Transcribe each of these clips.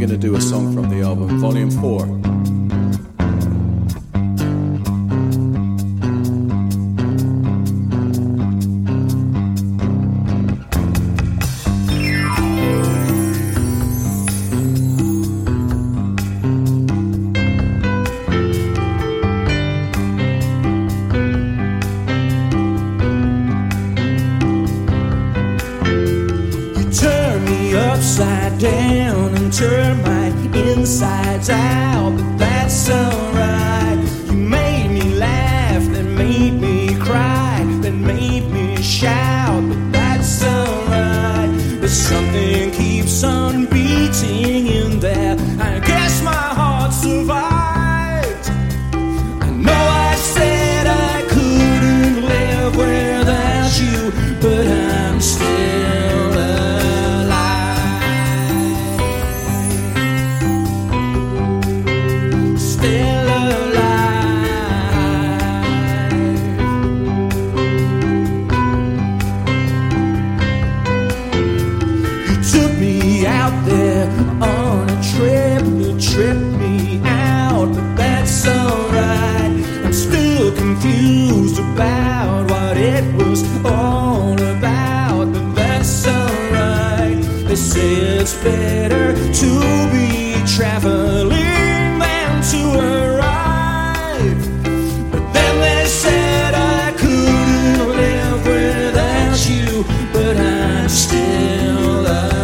going to do a song from the album, Volume 4. Upside down and turn my insides out, but that's alright. You made me laugh, then made me cry, then made me shout, but that's alright. But something keeps on beating in there. I guess my heart survived. I know I said I couldn't live without you, but I'm still alive. Out there on a trip, you tripped me out, but that's alright. I'm still confused about what it was all about, but that's alright. They say it's better to be traveling than to arrive, but then they said I couldn't live without you, but I'm still alive.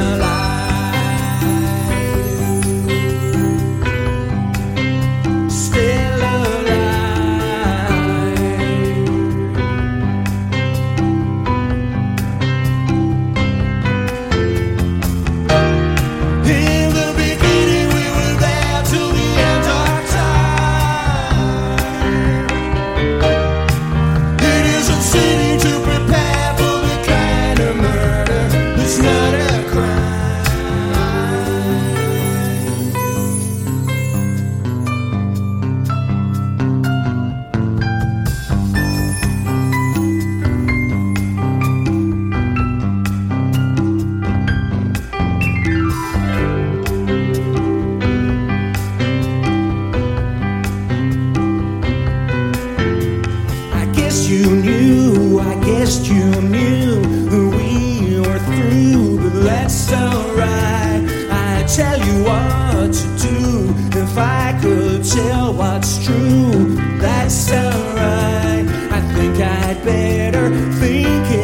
You knew we were through, but that's alright. I tell you what to do if I could tell what's true. That's alright. I think I'd better think it